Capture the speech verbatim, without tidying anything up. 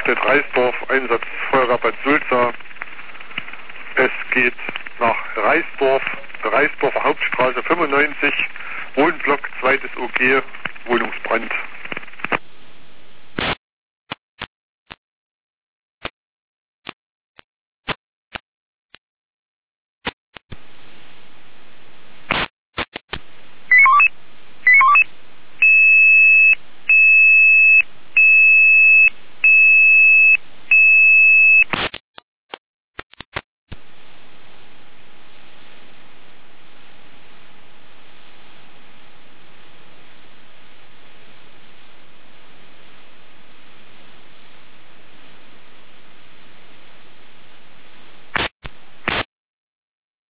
Eichstätt Reisdorf, Einsatz Feuerwehr Bad Sulza. Es geht nach Reisdorf, Reisdorfer Hauptstraße fünfundneunzig, Wohnblock, zweites O G,